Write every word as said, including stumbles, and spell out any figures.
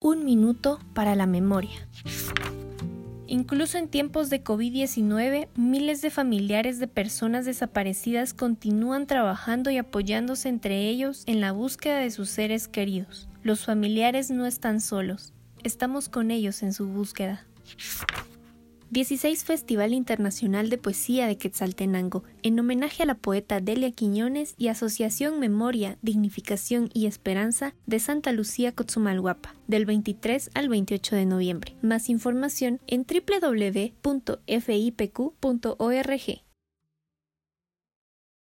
Un minuto para la memoria. Incluso en tiempos de covid diecinueve, miles de familiares de personas desaparecidas continúan trabajando y apoyándose entre ellos en la búsqueda de sus seres queridos. Los familiares no están solos, estamos con ellos en su búsqueda. dieciséis Festival Internacional de Poesía de Quetzaltenango, en homenaje a la poeta Delia Quiñones y Asociación Memoria, Dignificación y Esperanza de Santa Lucía Cotzumalguapa, del veintitrés al veintiocho de noviembre. Más información en doble u doble u doble u punto f i p q punto org.